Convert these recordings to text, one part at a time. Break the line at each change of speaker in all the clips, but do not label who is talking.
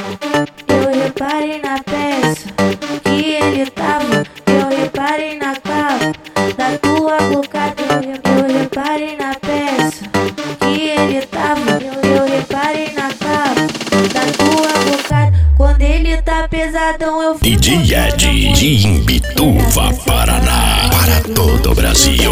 Eu reparei na peça que ele tava. Eu reparei na capa da tua boca. Eu reparei na peça que ele tava. Eu reparei na capa da tua boca. Quando ele tá pesadão eu fico
DJ Ed de Imbituva, Paraná, para todo o Brasil.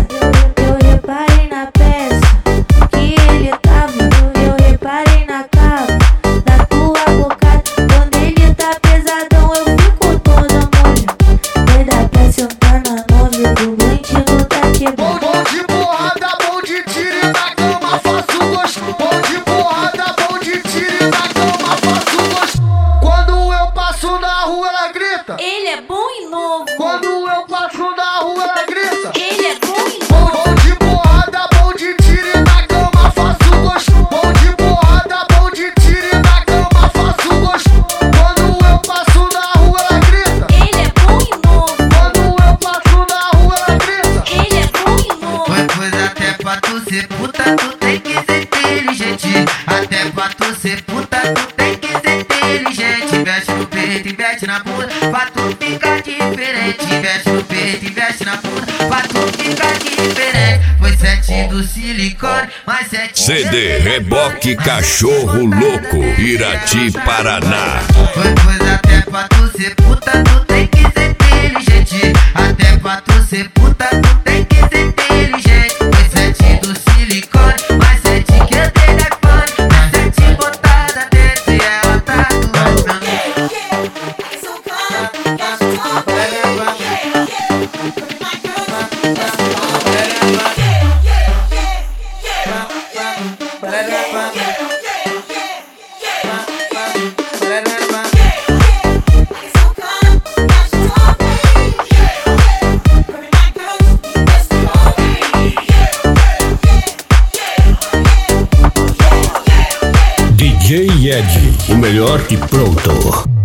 Eu reparei na peça que ele tava. Eu reparei na capa da tua boca. Quando ele tá pesadão eu fico toda molha. Vai dar pra sentar na nove do lente não tá quebrando.
Bom de porrada, bom de tiro e na cama faço gosto. Bom de porrada, bom de tiro e na cama faço gosto. Quando eu passo na rua ela grita.
Ele é bom e novo.
Quando eu passo na rua ela grita.
Ele é bom e novo.
Bom de porrada, bom de tiro e na cama faço gosto. Bom de porrada, bom de tiro e na cama faço gosto. Quando eu passo na rua ela grita.
Ele é bom e novo.
Quando eu passo na rua ela grita.
Ele é bom e novo.
Pois até pra tu ser puta, tu tem que ser inteligente. Até pra tu ser puta, tu tem que ser inteligente. Investe no peito, investe na bunda, pra tu ficar diferente. Investe no peito, investe na bunda, pra tu ficar diferente. Foi 7 do silicone, mais 7
CD Reboque Cachorro Louco, Irati, Paraná.
Pois até pra tu ser puta, tu tem que ser inteligente. Até pra tu ser puta, tu tem que ser inteligente. Foi 7 do silicone, mais 7 que eu telefone, mais 7 botada dentro e ela tá doando.
DJ Ed, o melhor e pronto.